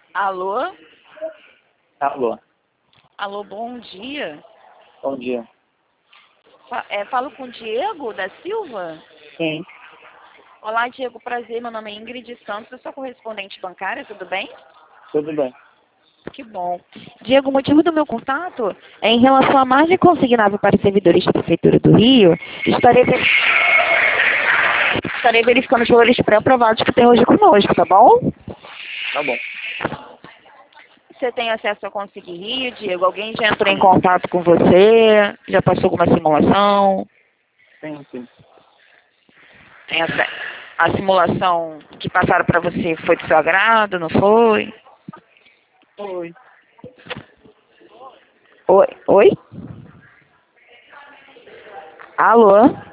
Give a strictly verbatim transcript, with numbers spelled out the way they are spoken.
Alô? Alô, Alô, bom dia. bom dia. Fa- é, falo com o Diego da Silva? Sim, Olá, Diego, prazer. Meu nome é Ingrid Santos, eu sou correspondente bancária, tudo bem? tudo bem. Que bom. Diego, o motivo do meu contato é em relação à margem consignável para os servidores da Prefeitura do Rio. Estarei, ver- Estarei verificando os valores pré-aprovados que tem hoje conosco, tá bom? Tá bom. Você tem acesso ao Conseguir Rio, Diego? Alguém já entrou em contato com você? Já passou alguma simulação? Sim, sim. Tem ace- A simulação que passaram para você foi do seu agrado, não foi? Oi. Oi? Oi? Alô?